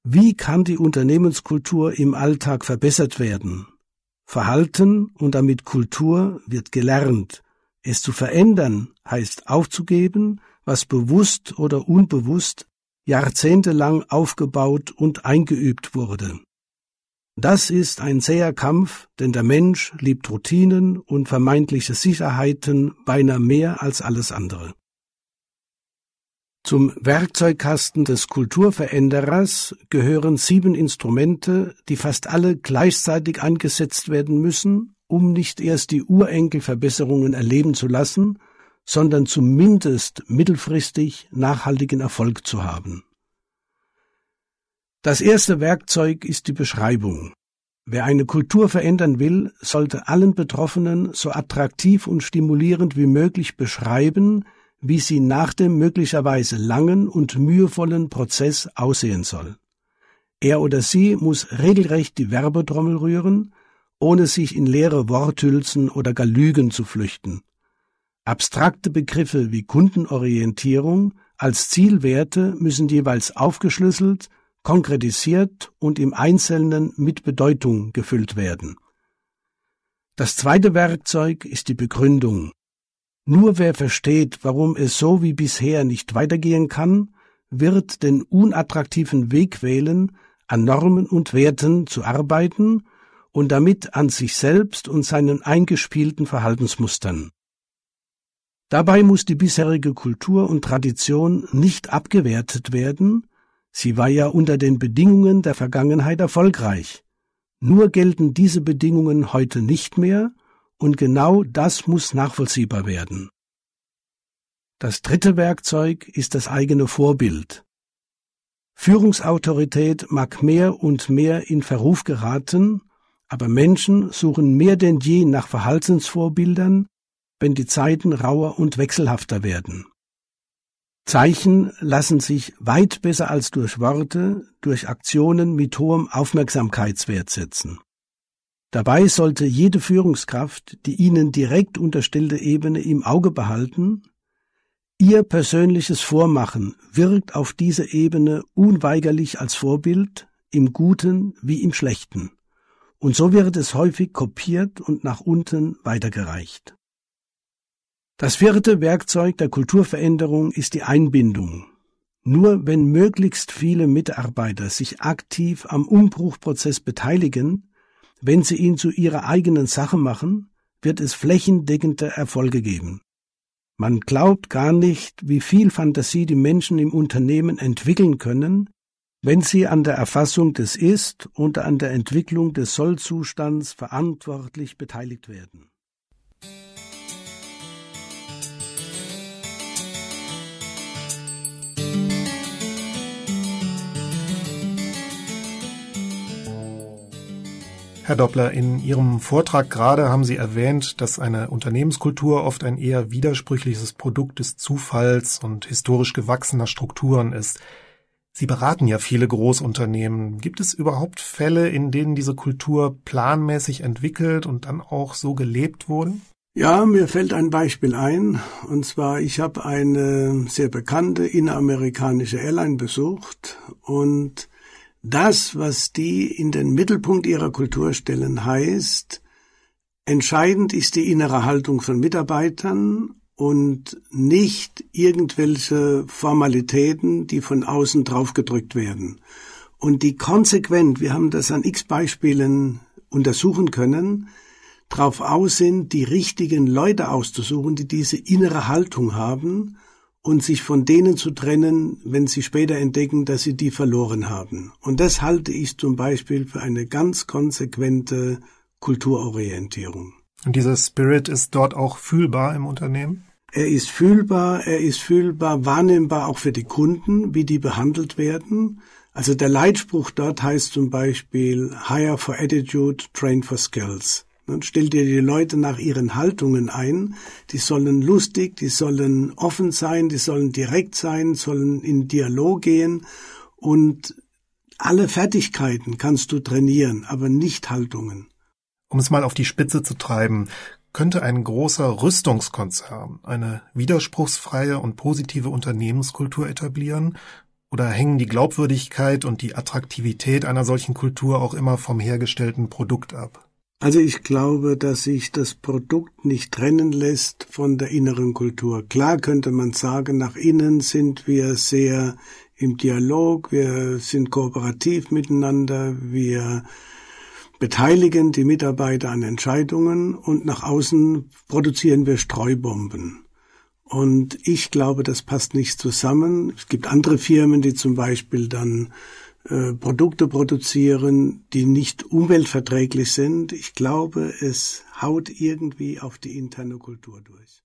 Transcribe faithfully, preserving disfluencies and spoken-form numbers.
Wie kann die Unternehmenskultur im Alltag verbessert werden? Verhalten und damit Kultur wird gelernt. Es zu verändern heißt aufzugeben, was bewusst oder unbewusst jahrzehntelang aufgebaut und eingeübt wurde. Das ist ein zäher Kampf, denn der Mensch liebt Routinen und vermeintliche Sicherheiten beinahe mehr als alles andere. Zum Werkzeugkasten des Kulturveränderers gehören sieben Instrumente, die fast alle gleichzeitig eingesetzt werden müssen, um nicht erst die Urenkelverbesserungen erleben zu lassen, sondern zumindest mittelfristig nachhaltigen Erfolg zu haben. Das erste Werkzeug ist die Beschreibung. Wer eine Kultur verändern will, sollte allen Betroffenen so attraktiv und stimulierend wie möglich beschreiben, wie sie nach dem möglicherweise langen und mühevollen Prozess aussehen soll. Er oder sie muss regelrecht die Werbetrommel rühren, ohne sich in leere Worthülsen oder gar Lügen zu flüchten. Abstrakte Begriffe wie Kundenorientierung als Zielwerte müssen jeweils aufgeschlüsselt, konkretisiert und im Einzelnen mit Bedeutung gefüllt werden. Das zweite Werkzeug ist die Begründung. Nur wer versteht, warum es so wie bisher nicht weitergehen kann, wird den unattraktiven Weg wählen, an Normen und Werten zu arbeiten und damit an sich selbst und seinen eingespielten Verhaltensmustern. Dabei muss die bisherige Kultur und Tradition nicht abgewertet werden, sie war ja unter den Bedingungen der Vergangenheit erfolgreich. Nur gelten diese Bedingungen heute nicht mehr, und genau das muss nachvollziehbar werden. Das dritte Werkzeug ist das eigene Vorbild. Führungsautorität mag mehr und mehr in Verruf geraten, aber Menschen suchen mehr denn je nach Verhaltensvorbildern, wenn die Zeiten rauer und wechselhafter werden. Zeichen lassen sich weit besser als durch Worte, durch Aktionen mit hohem Aufmerksamkeitswert setzen. Dabei sollte jede Führungskraft die ihnen direkt unterstellte Ebene im Auge behalten. Ihr persönliches Vormachen wirkt auf dieser Ebene unweigerlich als Vorbild, im Guten wie im Schlechten. Und so wird es häufig kopiert und nach unten weitergereicht. Das vierte Werkzeug der Kulturveränderung ist die Einbindung. Nur wenn möglichst viele Mitarbeiter sich aktiv am Umbruchprozess beteiligen, wenn sie ihn zu ihrer eigenen Sache machen, wird es flächendeckende Erfolge geben. Man glaubt gar nicht, wie viel Fantasie die Menschen im Unternehmen entwickeln können, wenn sie an der Erfassung des Ist- und an der Entwicklung des Soll-Zustands verantwortlich beteiligt werden. Herr Doppler, in Ihrem Vortrag gerade haben Sie erwähnt, dass eine Unternehmenskultur oft ein eher widersprüchliches Produkt des Zufalls und historisch gewachsener Strukturen ist. Sie beraten ja viele Großunternehmen. Gibt es überhaupt Fälle, in denen diese Kultur planmäßig entwickelt und dann auch so gelebt wurde? Ja, mir fällt ein Beispiel ein. Und zwar, ich habe eine sehr bekannte inneramerikanische Airline besucht und das, was die in den Mittelpunkt ihrer Kultur stellen, heißt, entscheidend ist die innere Haltung von Mitarbeitern und nicht irgendwelche Formalitäten, die von außen draufgedrückt werden. Und die konsequent, wir haben das an x Beispielen untersuchen können, darauf aus sind, die richtigen Leute auszusuchen, die diese innere Haltung haben, und sich von denen zu trennen, wenn sie später entdecken, dass sie die verloren haben. Und das halte ich zum Beispiel für eine ganz konsequente Kulturorientierung. Und dieser Spirit ist dort auch fühlbar im Unternehmen? Er ist fühlbar, er ist fühlbar, wahrnehmbar auch für die Kunden, wie die behandelt werden. Also der Leitspruch dort heißt zum Beispiel Hire for Attitude, Train for Skills. Und stell dir die Leute nach ihren Haltungen ein. Die sollen lustig, die sollen offen sein, die sollen direkt sein, sollen in Dialog gehen. Und alle Fertigkeiten kannst du trainieren, aber nicht Haltungen. Um es mal auf die Spitze zu treiben, könnte ein großer Rüstungskonzern eine widerspruchsfreie und positive Unternehmenskultur etablieren? Oder hängen die Glaubwürdigkeit und die Attraktivität einer solchen Kultur auch immer vom hergestellten Produkt ab? Also ich glaube, dass sich das Produkt nicht trennen lässt von der inneren Kultur. Klar könnte man sagen, nach innen sind wir sehr im Dialog, wir sind kooperativ miteinander, wir beteiligen die Mitarbeiter an Entscheidungen und nach außen produzieren wir Streubomben. Und ich glaube, das passt nicht zusammen. Es gibt andere Firmen, die zum Beispiel dann äh, Produkte produzieren, die nicht umweltverträglich sind. Ich glaube, es haut irgendwie auf die interne Kultur durch.